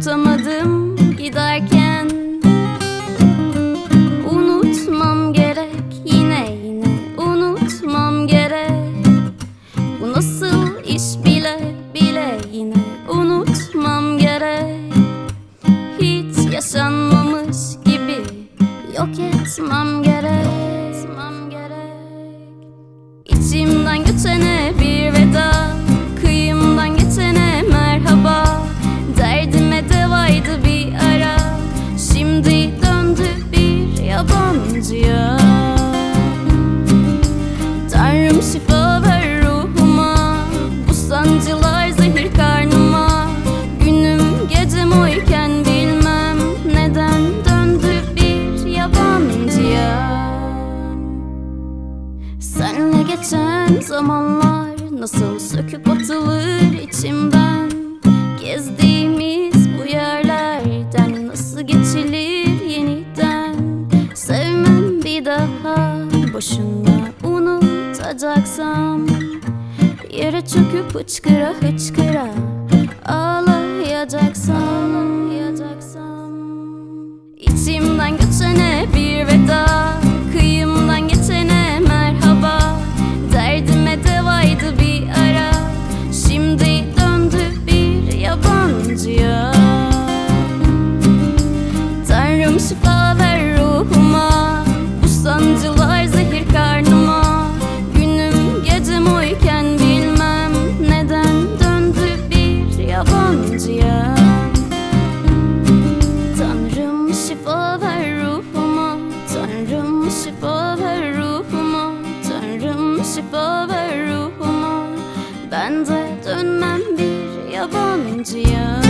tutamadım giderken. Unutmam gerek, yine unutmam gerek. Bu nasıl iş bile bile yine unutmam gerek. Hiç yaşanmamış gibi yok etmem gerek. İçimden geçene bir veda, kıyımdan geçene merhaba. Derdime devaydı bir ara, şimdi döndü bir yabancıya. Tanrım şifa ver ruhuma, bu sancılar zehir karnıma. Günüm gecem oyken bilmem neden döndü bir yabancıya. Senle geçen zamanlar nasıl söküp atılır içimden. Gezdiğimiz bu yerlerden nasıl geçilir yeniden. Sevmem bir daha, boşuna unutacaksam. Yere çöküp hıçkıra hıçkıra ağlayacaksam. İçimden geçene bir veda, kıyımdan geçene merhaba. Derdime devaydı bir ara, şimdi döndü bir yabancıya. Tanrım şifa ver ruhuma, bu sancılar zehir karnıma. Günüm gecem oyken bilmem neden döndü bir yabancıya. Tanrım şifa ver ruhuma, Tanrım şifa ver ruhuma, Tanrım şifa ver ruhuma. Ben de dönmem bir yabancıya.